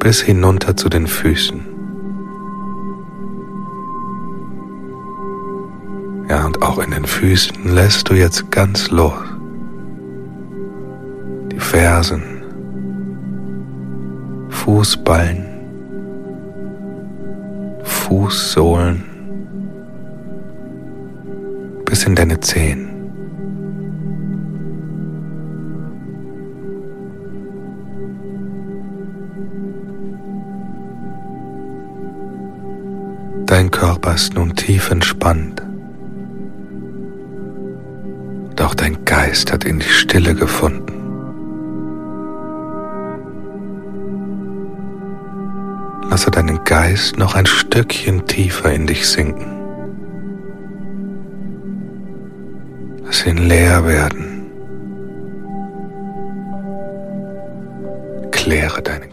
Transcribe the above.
bis hinunter zu den Füßen. Ja, und auch in den Füßen lässt du jetzt ganz los. Die Fersen, Fußballen, Fußsohlen bis in deine Zehen. Dein Körper ist nun tief entspannt und auch dein Geist hat in die Stille gefunden. Lasse deinen Geist noch ein Stückchen tiefer in dich sinken. Lass ihn leer werden. Kläre deinen